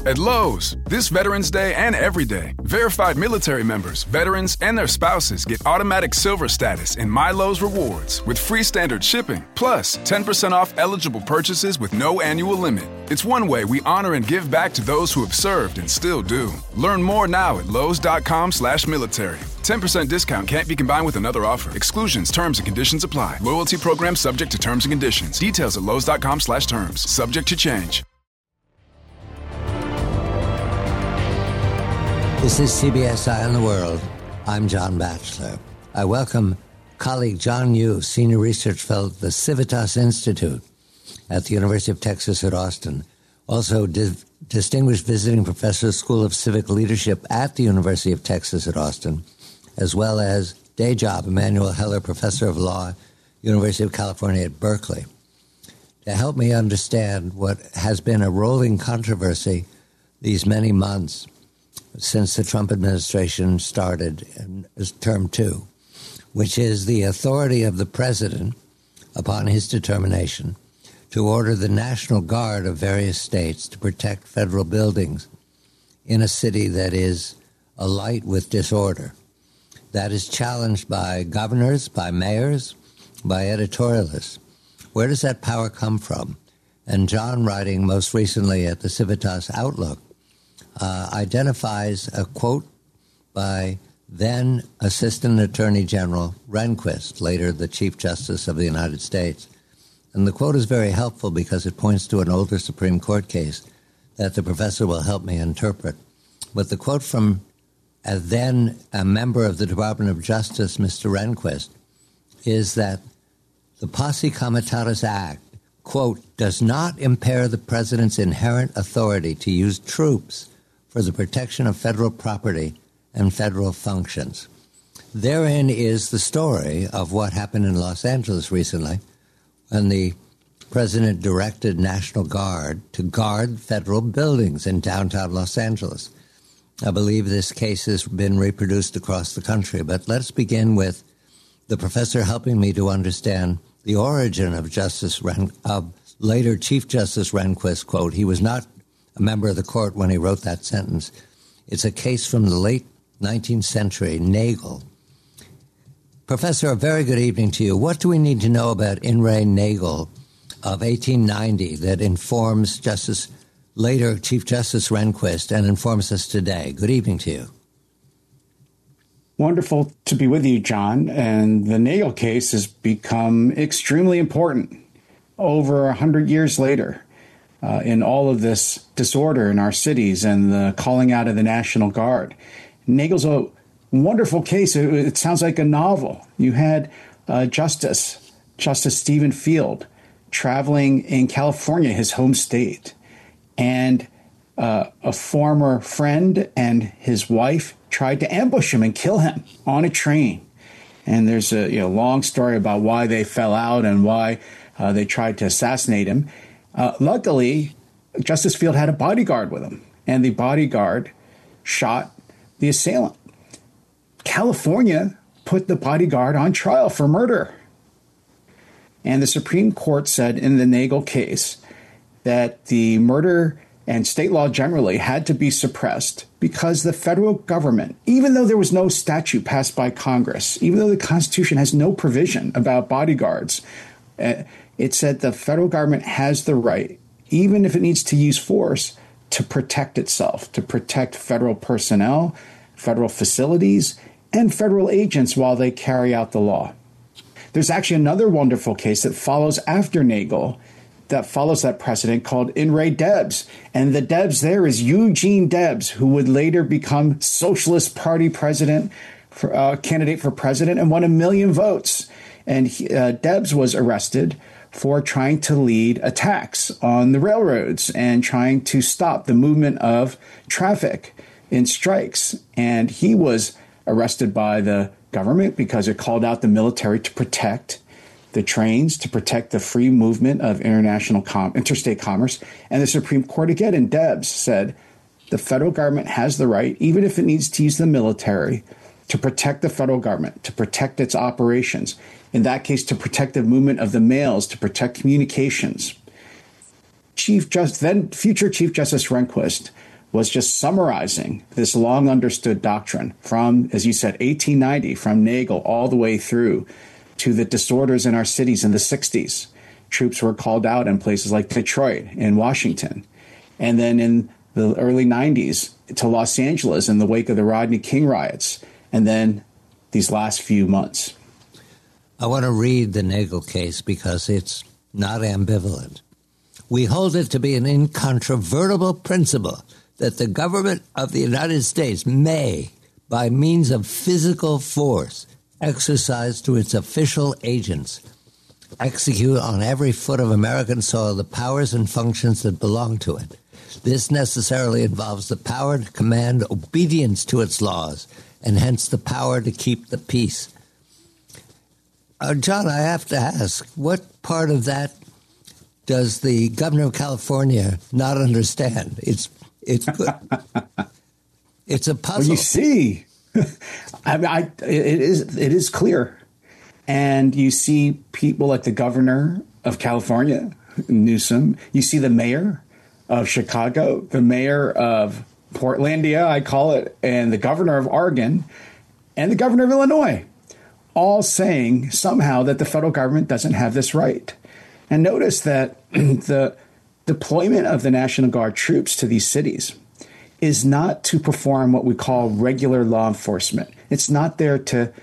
At Lowe's, this Veterans Day and every day, verified military members, veterans, and their spouses get automatic silver status in My Lowe's Rewards with free standard shipping, plus 10% off eligible purchases with no annual limit. It's one way we honor and give back to those who have served and still do. Learn more now at lowes.com/military. 10% discount can't be combined with another offer. Exclusions, terms, and conditions apply. Loyalty program subject to terms and conditions. Details at lowes.com/terms. Subject to change. This is CBS Eye on the World. I'm John Batchelor. I welcome colleague John Yoo, Senior Research Fellow at the Civitas Institute at the University of Texas at Austin. Also, Distinguished Visiting Professor of School of Civic Leadership at the University of Texas at Austin, as well as day job, Emanuel Heller, Professor of Law, University of California at Berkeley. To help me understand what has been a rolling controversy these many months since the Trump administration started in term 2, which is the authority of the president, upon his determination, to order the National Guard of various states to protect federal buildings in a city that is alight with disorder. That is challenged by governors, by mayors, by editorialists. Where does that power come from? And John, writing most recently at the Civitas Outlook, identifies a quote by then Assistant Attorney General Rehnquist, later the Chief Justice of the United States. And the quote is very helpful because it points to an older Supreme Court case that the professor will help me interpret. But the quote from then a member of the Department of Justice, Mr. Rehnquist, is that the Posse Comitatus Act, quote, does not impair the president's inherent authority to use troops for the protection of federal property and federal functions. Therein is the story of what happened in Los Angeles recently when the president directed National Guard to guard federal buildings in downtown Los Angeles. I believe this case has been reproduced across the country, but let's begin with the professor helping me to understand the origin of later Chief Justice Rehnquist's quote. He was not a member of the court when he wrote that sentence. It's a case from the late 19th century, Nagel. Professor, a very good evening to you. What do we need to know about In re Nagel of 1890 that informs later Chief Justice Rehnquist and informs us today? Good evening to you. Wonderful to be with you, John. And the Nagel case has become extremely important over 100 years later. In all of this disorder in our cities and the calling out of the National Guard. Nagel's a wonderful case. It sounds like a novel. You had Justice Stephen Field, traveling in California, his home state, and a former friend and his wife tried to ambush him and kill him on a train. And there's a long story about why they fell out and why they tried to assassinate him. Luckily, Justice Field had a bodyguard with him, and the bodyguard shot the assailant. California put the bodyguard on trial for murder. And the Supreme Court said in the Nagel case that the murder and state law generally had to be suppressed because the federal government, even though there was no statute passed by Congress, even though the Constitution has no provision about bodyguards, it said the federal government has the right, even if it needs to use force, to protect itself, to protect federal personnel, federal facilities, and federal agents while they carry out the law. There's actually another wonderful case that follows after Nagel that follows that precedent called In re Debs. And the Debs there is Eugene Debs, who would later become Socialist Party candidate for president and won 1 million votes. And Debs was arrested for trying to lead attacks on the railroads and trying to stop the movement of traffic in strikes. And he was arrested by the government because it called out the military to protect the trains, to protect the free movement of interstate commerce. And the Supreme Court, again, in Debs, said the federal government has the right, even if it needs to use the military, to protect the federal government, to protect its operations. In that case, to protect the movement of the mails, to protect communications. Future Chief Justice Rehnquist was just summarizing this long understood doctrine from, as you said, 1890, from Nagel all the way through to the disorders in our cities in the 60s. Troops were called out in places like Detroit and Washington. And then in the early 90s to Los Angeles in the wake of the Rodney King riots. And then these last few months. I want to read the Nagel case because it's not ambivalent. We hold it to be an incontrovertible principle that the government of the United States may, by means of physical force, exercise to its official agents, execute on every foot of American soil the powers and functions that belong to it. This necessarily involves the power to command obedience to its laws, and hence the power to keep the peace. John, I have to ask, what part of that does the governor of California not understand? It's good. It's a puzzle. Well, you see, it is clear. And you see people like the governor of California, Newsom. You see the mayor of Chicago, the mayor of Portlandia, I call it, and the governor of Oregon, and the governor of Illinois, all saying somehow that the federal government doesn't have this right. And notice that the deployment of the National Guard troops to these cities is not to perform what we call regular law enforcement. It's not there to,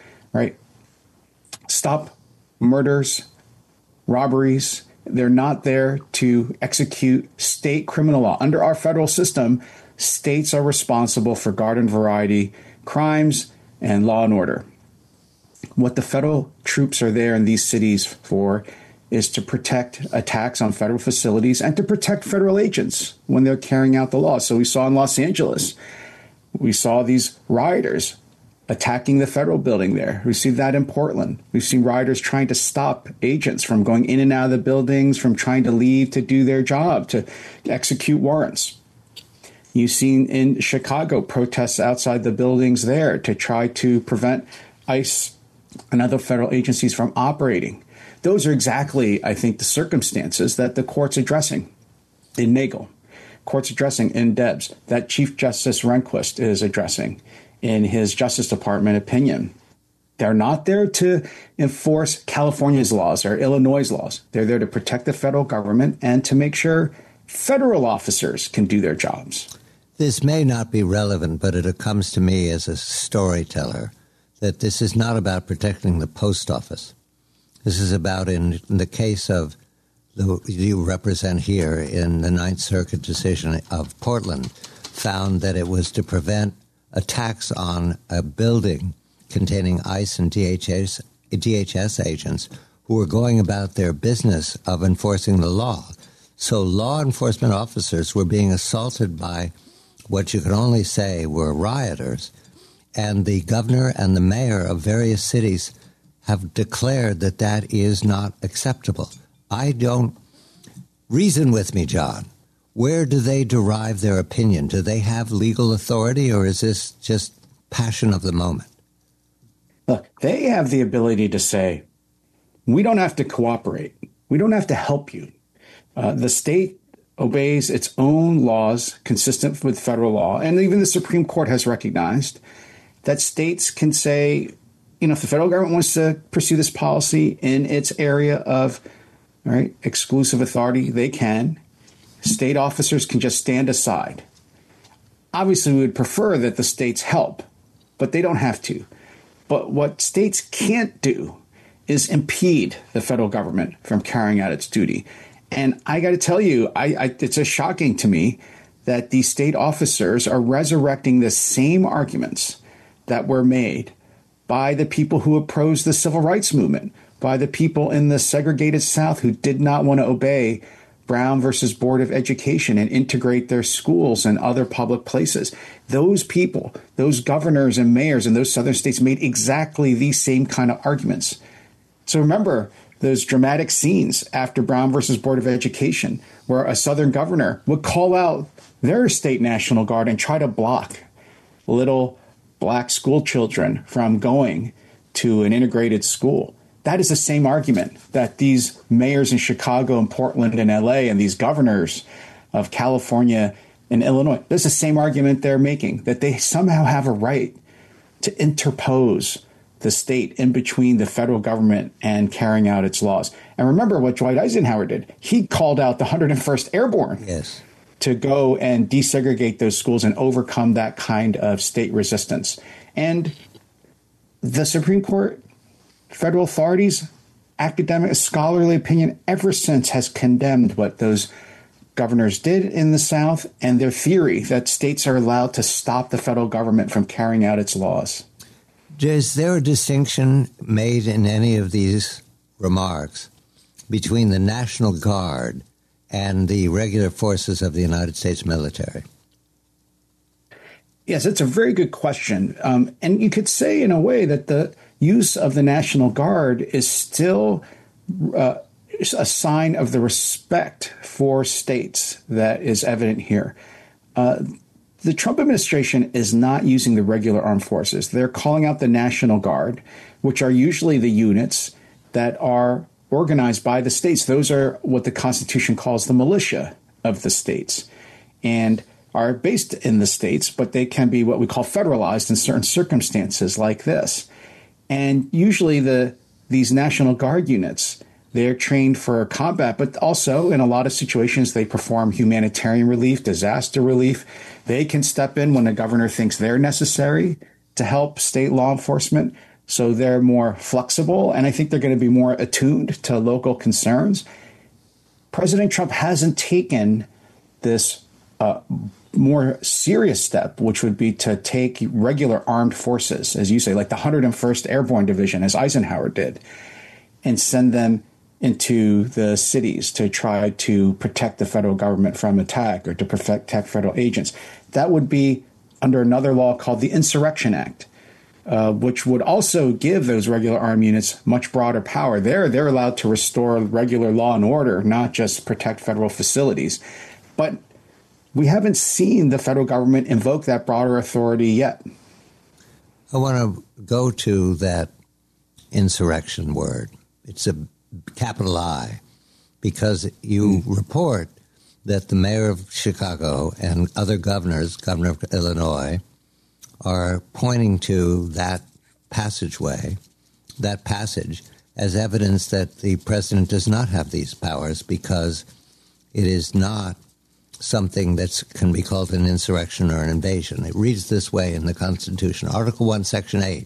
stop murders, robberies. They're not there to execute state criminal law. Under our federal system, states are responsible for garden variety crimes and law and order. What the federal troops are there in these cities for is to protect attacks on federal facilities and to protect federal agents when they're carrying out the law. So we saw in Los Angeles, we saw these rioters attacking the federal building there. We see that in Portland. We've seen rioters trying to stop agents from going in and out of the buildings, from trying to leave to do their job, to execute warrants. You've seen in Chicago protests outside the buildings there to try to prevent ICE and other federal agencies from operating. Those are exactly, I think, the circumstances that the court's addressing in Nagel, court's addressing in Debs, that Chief Justice Rehnquist is addressing in his Justice Department opinion. They're not there to enforce California's laws or Illinois' laws. They're there to protect the federal government and to make sure federal officers can do their jobs. This may not be relevant, but it comes to me as a storyteller that this is not about protecting the post office. This is about, in the case of you represent here in the Ninth Circuit decision of Portland, found that it was to prevent attacks on a building containing ICE and DHS agents who were going about their business of enforcing the law. So law enforcement officers were being assaulted by what you could only say were rioters, and the governor and the mayor of various cities have declared that that is not acceptable. Reason with me, John. Where do they derive their opinion? Do they have legal authority, or is this just passion of the moment? Look, they have the ability to say, we don't have to cooperate. We don't have to help you. The state obeys its own laws consistent with federal law. And even the Supreme Court has recognized that states can say, if the federal government wants to pursue this policy in its area of exclusive authority, they can. State officers can just stand aside. Obviously, we would prefer that the states help, but they don't have to. But what states can't do is impede the federal government from carrying out its duty. And I got to tell you, it's shocking to me that these state officers are resurrecting the same arguments that were made by the people who opposed the civil rights movement, by the people in the segregated South who did not want to obey Brown versus Board of Education and integrate their schools and other public places. Those people, those governors and mayors in those southern states made exactly these same kind of arguments. So remember those dramatic scenes after Brown versus Board of Education, where a southern governor would call out their state National Guard and try to block little black school children from going to an integrated school. That is the same argument that these mayors in Chicago and Portland and LA and these governors of California in Illinois. That's the same argument they're making, that they somehow have a right to interpose the state in between the federal government and carrying out its laws. And remember what Dwight Eisenhower did. He called out the 101st Airborne to go and desegregate those schools and overcome that kind of state resistance. And the Supreme Court, federal authorities, academic, scholarly opinion ever since has condemned what those governors did in the South and their theory that states are allowed to stop the federal government from carrying out its laws. Is there a distinction made in any of these remarks between the National Guard and the regular forces of the United States military? Yes, it's a very good question. And you could say in a way that the use of the National Guard is still a sign of the respect for states that is evident here. The Trump administration is not using the regular armed forces. They're calling out the National Guard, which are usually the units that are organized by the states. Those are what the Constitution calls the militia of the states and are based in the states, but they can be what we call federalized in certain circumstances like this. And usually these National Guard units, they're trained for combat, but also in a lot of situations, they perform humanitarian relief, disaster relief. They can step in when the governor thinks they're necessary to help state law enforcement. So they're more flexible, and I think they're going to be more attuned to local concerns. President Trump hasn't taken this more serious step, which would be to take regular armed forces, as you say, like the 101st Airborne Division, as Eisenhower did, and send them into the cities to try to protect the federal government from attack or to protect federal agents. That would be under another law called the Insurrection Act, which would also give those regular armed units much broader power. They're allowed to restore regular law and order, not just protect federal facilities. But we haven't seen the federal government invoke that broader authority yet. I want to go to that insurrection word. It's a capital I, because you report that the mayor of Chicago and other governors, governor of Illinois, are pointing to that passageway, that passage, as evidence that the president does not have these powers because it is not something that can be called an insurrection or an invasion. It reads this way in the Constitution. Article 1, Section 8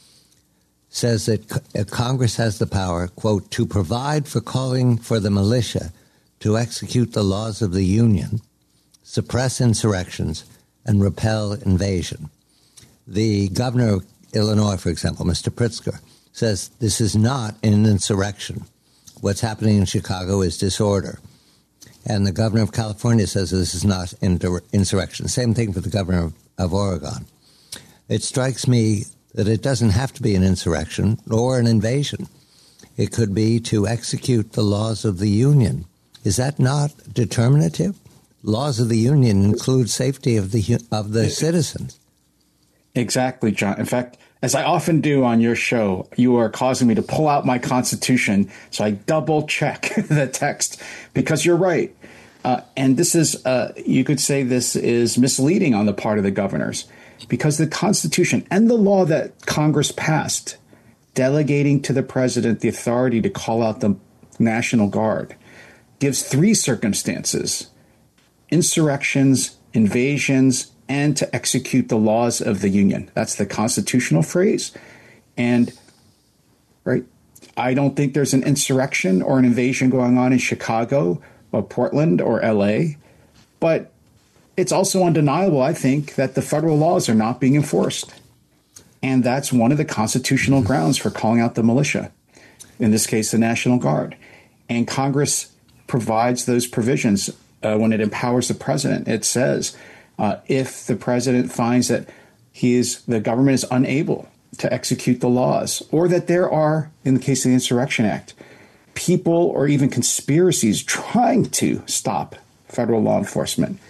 says that Congress has the power, quote, to provide for calling for the militia to execute the laws of the Union, suppress insurrections, and repel invasion. The governor of Illinois, for example, Mr. Pritzker, says this is not an insurrection. What's happening in Chicago is disorder. And the governor of California says this is not insurrection. Same thing for the governor of Oregon. It strikes me that it doesn't have to be an insurrection or an invasion. It could be to execute the laws of the Union. Is that not determinative? Laws of the Union include safety of the citizens. Exactly, John. In fact, as I often do on your show, you are causing me to pull out my Constitution, so I double check the text, because you're right. And this is, you could say this is misleading on the part of the governors, because the Constitution and the law that Congress passed, delegating to the president the authority to call out the National Guard, gives three circumstances: insurrections, invasions, and to execute the laws of the Union. That's the constitutional phrase. And right, I don't think there's an insurrection or an invasion going on in Chicago or Portland or LA, but it's also undeniable, I think, that the federal laws are not being enforced. And that's one of the constitutional grounds for calling out the militia, in this case, the National Guard. And Congress provides those provisions when it empowers the president. It says, if the president finds that the government is unable to execute the laws, or that there are, in the case of the Insurrection Act, people or even conspiracies trying to stop federal law enforcement,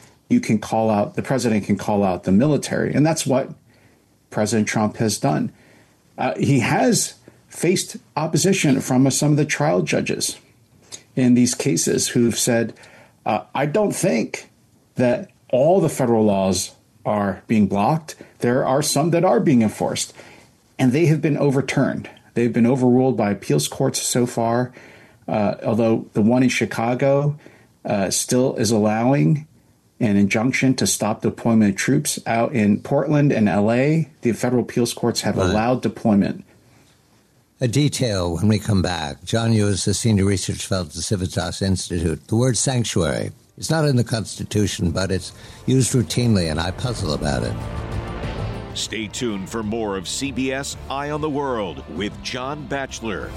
the president can call out the military. And that's what President Trump has done. He has faced opposition from some of the trial judges in these cases who've said, I don't think that all the federal laws are being blocked. There are some that are being enforced, and they have been overturned. They've been overruled by appeals courts so far, although the one in Chicago still is allowing an injunction to stop deployment of troops. Out in Portland and L.A., the federal appeals courts have allowed deployment. A detail when we come back. John Yoo is the Senior Research Fellow at the Civitas Institute. The word sanctuary is not in the Constitution, but it's used routinely, and I puzzle about it. Stay tuned for more of CBS Eye on the World with John Batchelor.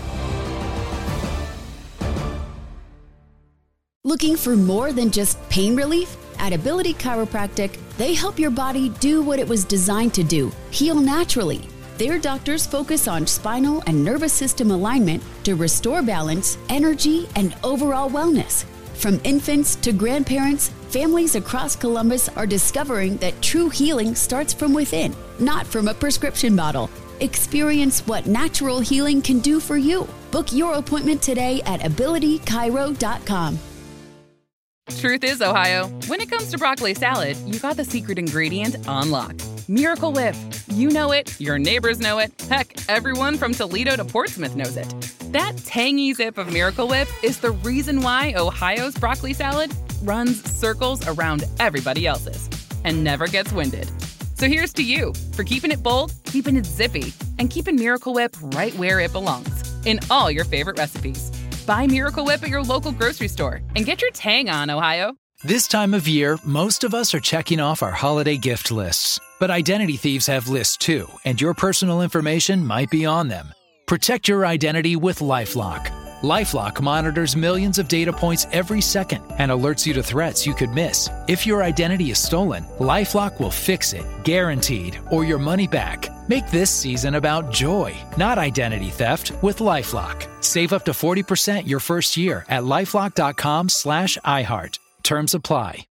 Looking for more than just pain relief? At Ability Chiropractic, they help your body do what it was designed to do, heal naturally. Their doctors focus on spinal and nervous system alignment to restore balance, energy, and overall wellness. From infants to grandparents, families across Columbus are discovering that true healing starts from within, not from a prescription bottle. Experience what natural healing can do for you. Book your appointment today at abilitychiro.com. Truth is, Ohio, when it comes to broccoli salad, you got the secret ingredient on lock. Miracle Whip. You know it, your neighbors know it, heck, everyone from Toledo to Portsmouth knows it. That tangy zip of Miracle Whip is the reason why Ohio's broccoli salad runs circles around everybody else's and never gets winded. So here's to you for keeping it bold, keeping it zippy, and keeping Miracle Whip right where it belongs, in all your favorite recipes. Buy Miracle Whip at your local grocery store and get your tang on, Ohio. This time of year, most of us are checking off our holiday gift lists. But identity thieves have lists too, and your personal information might be on them. Protect your identity with LifeLock. LifeLock monitors millions of data points every second and alerts you to threats you could miss. If your identity is stolen, LifeLock will fix it, guaranteed, or your money back. Make this season about joy, not identity theft, with LifeLock. Save up to 40% your first year at LifeLock.com/iHeart. Terms apply.